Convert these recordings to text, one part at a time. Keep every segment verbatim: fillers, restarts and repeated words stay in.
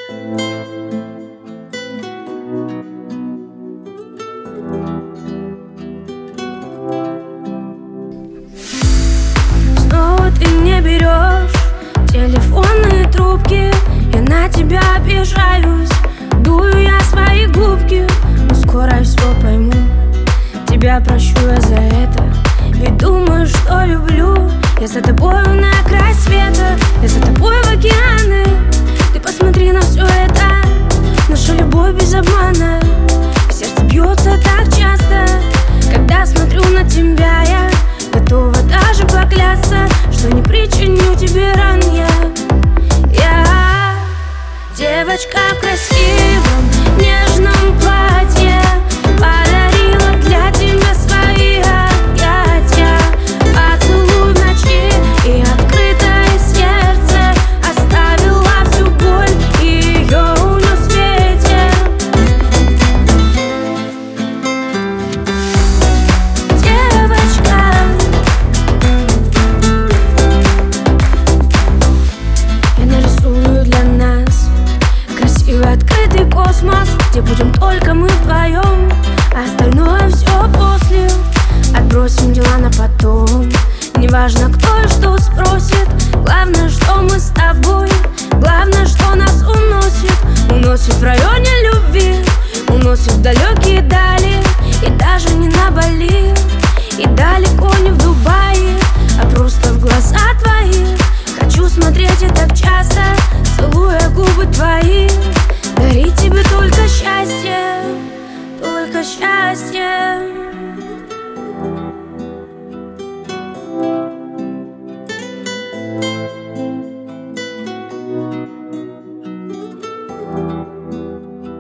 Снова ты не берешь телефонные трубки. Я на тебя обижаюсь, дую я свои губки. Но скоро я все пойму, тебя прощу я за это. Ведь думаю, что люблю. Я за тобою на край света, я за тобой в океаны. Ты посмотри на все это, наша любовь без обмана. Сердце бьется так часто, когда смотрю на тебя. Я готова даже поклясться, что не причиню тебе ран. Я, я девочка в красивом нежном платье, подарила для тебя свои объятия. Поцелуй в ночи и открытое сердце оставила всю боль и ее унес ветер. Девочка, я нарисую для нас красивый открытый космос, где будем только мы вдвоем, а остальное все после. Отбросим дела на потом, неважно кто и что спросит. Главное, что мы с тобой, главное, что нас уносит. Уносит в районе любви, уносит в далекие дали. И даже не на Бали, и далеко не в Дубае, а просто в глаза твои. Хочу смотреть и так часто, целуя губы твои. Дарить тебе только счастье, только счастье.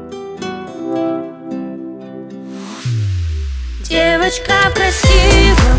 Девочка в красивом